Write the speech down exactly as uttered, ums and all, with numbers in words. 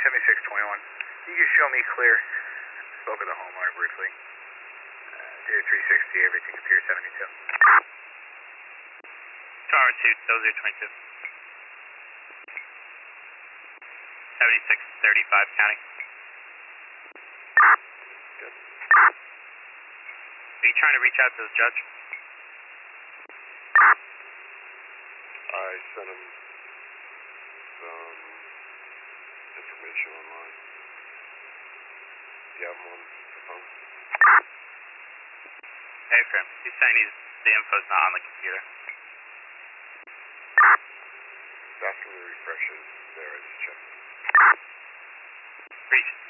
seventy-six twenty-one. You can show me clear. Spoke with the homeowner briefly. Uh, did three sixty, everything appears seventy-two. Tower two, those are twenty-two. seventy-six thirty-five counting. Good. Are you trying to reach out to the judge? I sent him some information online. You have him on the phone? Hey, Frim. He's saying he's, the info's not on the computer. Ask him to refresh it there, I just checked. Reach.